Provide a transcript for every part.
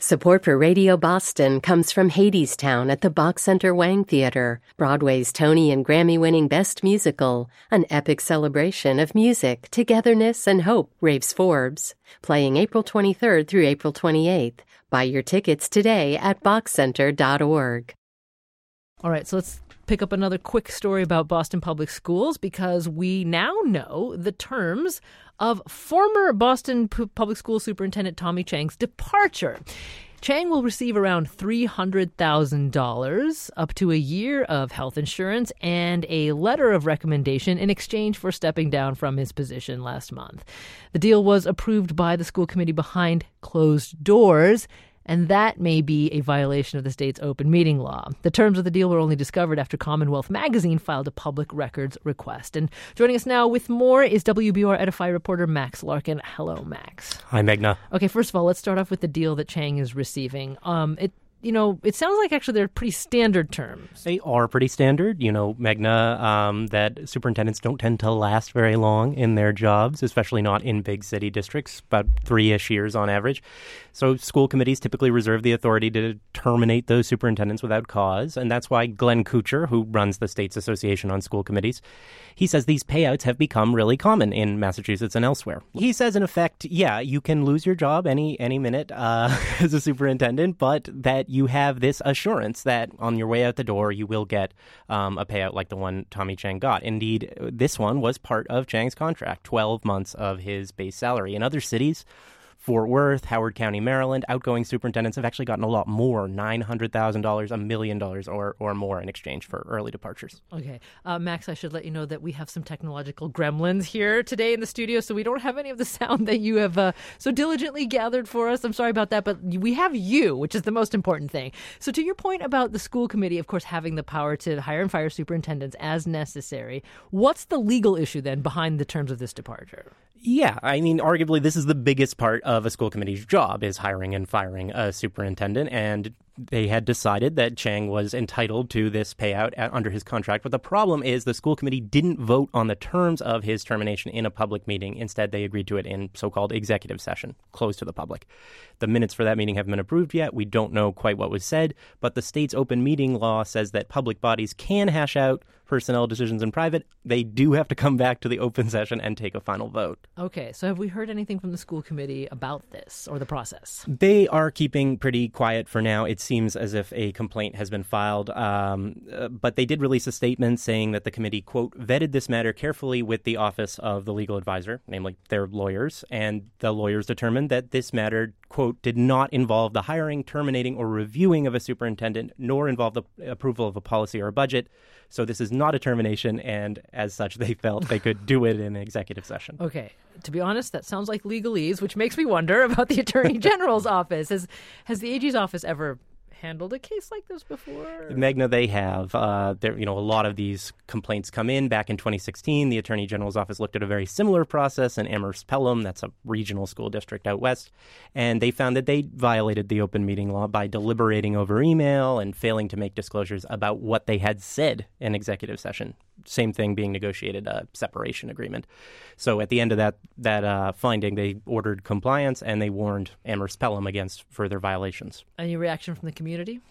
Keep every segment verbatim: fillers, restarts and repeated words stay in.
Support for Radio Boston comes from Hadestown at the Bach Center Wang Theater, Broadway's Tony and Grammy-winning Best Musical, an epic celebration of music, togetherness, and hope, raves Forbes. Playing April twenty-third through April twenty-eighth. Buy your tickets today at bach center dot org. All right, so let's pick up another quick story about Boston Public Schools because we now know the terms of former Boston P- Public School Superintendent Tommy Chang's departure. Chang will receive around three hundred thousand dollars, up to a year of health insurance, and a letter of recommendation in exchange for stepping down from his position last month. The deal was approved by the school committee behind closed doors, and that may be a violation of the state's open meeting law. The terms of the deal were only discovered after Commonwealth Magazine filed a public records request. And joining us now with more is W B U R Edify reporter Max Larkin. Hello, Max. Hi, Meghna. Okay, first of all, let's start off with the deal that Chang is receiving. Um, it You know, it sounds like actually they're pretty standard terms. They are pretty standard. You know, Meghna, um, that superintendents don't tend to last very long in their jobs, especially not in big city districts, about three-ish years on average. So school committees typically reserve the authority to terminate those superintendents without cause. And that's why Glenn Kuchar, who runs the state's Association on School Committees, he says these payouts have become really common in Massachusetts and elsewhere. He says, in effect, yeah, you can lose your job any any minute uh, as a superintendent, but that you have this assurance that on your way out the door, you will get um, a payout like the one Tommy Chang got. Indeed, this one was part of Chang's contract, twelve months of his base salary. In other cities, Fort Worth, Howard County, Maryland, outgoing superintendents have actually gotten a lot more, nine hundred thousand dollars, a million dollars or or more in exchange for early departures. Okay. Uh, Max, I should let you know that we have some technological gremlins here today in the studio, so we don't have any of the sound that you have uh, so diligently gathered for us. I'm sorry about that, but we have you, which is the most important thing. So to your point about the school committee, of course, having the power to hire and fire superintendents as necessary, what's the legal issue then behind the terms of this departure? Yeah, I mean, arguably, this is the biggest part of a school committee's job is hiring and firing a superintendent. And they had decided that Chang was entitled to this payout at, under his contract. But the problem is the school committee didn't vote on the terms of his termination in a public meeting. Instead, they agreed to it in so-called executive session, closed to the public. The minutes for that meeting haven't been approved yet. We don't know quite what was said. But the state's open meeting law says that public bodies can hash out personnel decisions in private. They do have to come back to the open session and take a final vote. Okay, so have we heard anything from the school committee about this or the process? They are keeping pretty quiet for now. It seems as if a complaint has been filed, um, uh, but they did release a statement saying that the committee, quote, vetted this matter carefully with the office of the legal advisor, namely their lawyers, and the lawyers determined that this matter, quote, did not involve the hiring, terminating, or reviewing of a superintendent, nor involve the approval of a policy or a budget. So this is not a termination, and as such, they felt they could do it in executive session. Okay. To be honest, that sounds like legalese, which makes me wonder about the Attorney General's office. Has has the A G's office ever handled a case like this before? Meghna, they have. Uh, there, you know, a lot of these complaints come in. Back in twenty sixteen, the Attorney General's office looked at a very similar process in Amherst Pelham. That's a regional school district out west. And they found that they violated the open meeting law by deliberating over email and failing to make disclosures about what they had said in executive session. Same thing being negotiated a separation agreement. So at the end of that that uh, finding, they ordered compliance and they warned Amherst Pelham against further violations. Any reaction from the community?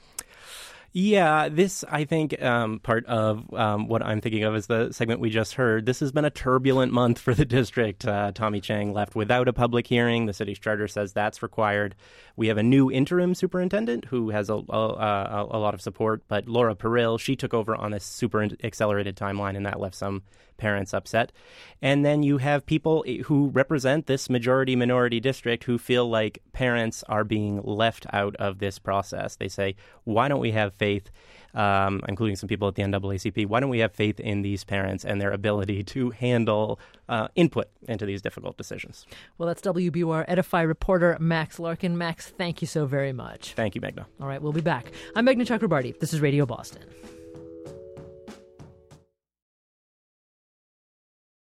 Yeah, this, I think, um, part of um, what I'm thinking of is the segment we just heard. This has been a turbulent month for the district. Uh, Tommy Chang left without a public hearing. The city's charter says that's required. We have a new interim superintendent who has a, a, a, a lot of support, but Laura Peril, she took over on a super accelerated timeline, and that left some parents upset. And then you have people who represent this majority-minority district who feel like parents are being left out of this process. They say, why don't we have faith, um, including some people at the N double A C P, why don't we have faith in these parents and their ability to handle uh, input into these difficult decisions? Well, that's W B U R Edify reporter Max Larkin. Max, thank you so very much. Thank you, Meghna. All right, we'll be back. I'm Meghna Chakrabarti. This is Radio Boston.